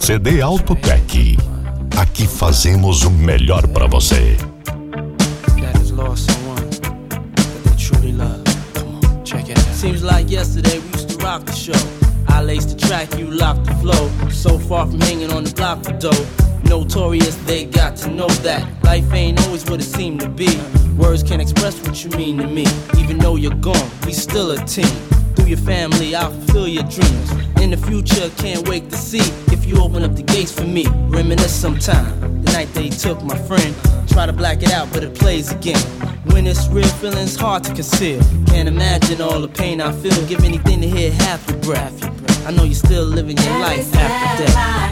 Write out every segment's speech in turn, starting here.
CD Autotec. Aqui fazemos o melhor pra você. Seems like yesterday we used to rock the show. I laced the track, you locked the flow. So far from hanging on the block for dough. Notorious, they got to know that life ain't always what it seemed to be. Words can't express what you mean to me. Even though you're gone, we still a team. Through your family, I'll fulfill your dreams. In the future, can't wait to see if you open up the gates for me. Reminisce sometime, the night they took my friend. Try to black it out, but it plays again. When it's real, feeling's hard to conceal. Can't imagine all the pain I feel. Give anything to hear half your breath. I know you're still living your life after death.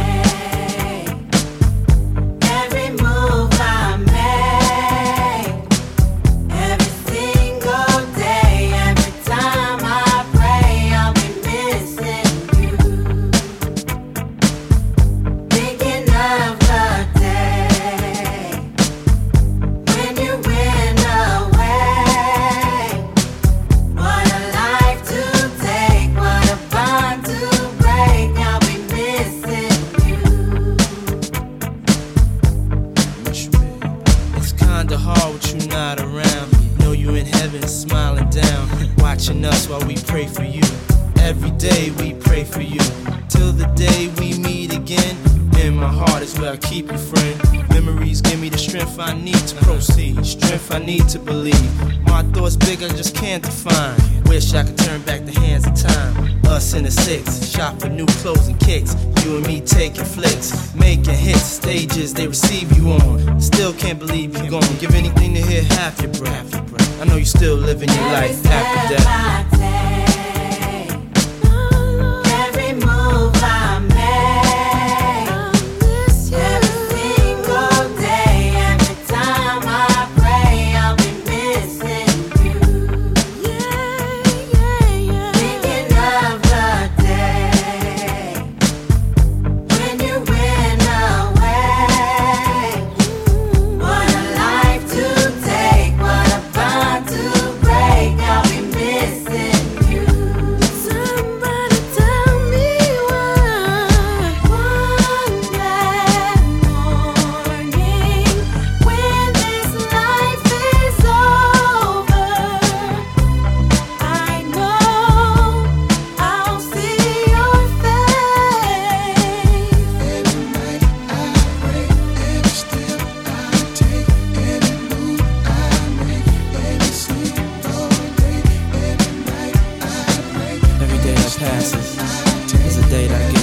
Us while we pray for you. Every day we pray for you. Till the day we meet again. In my heart is where I keep you, friend. Memories give me the strength I need to proceed. Strength I need to believe. My thoughts big, I just can't define. Wish I could turn back the hands of time. Us in the six, shop for new clothes and kicks. You and me taking flicks, making hits, stages they receive you on. Still can't believe you're gone. Give anything to hear half your breath. I know you're still living your life after death. Passes is a day that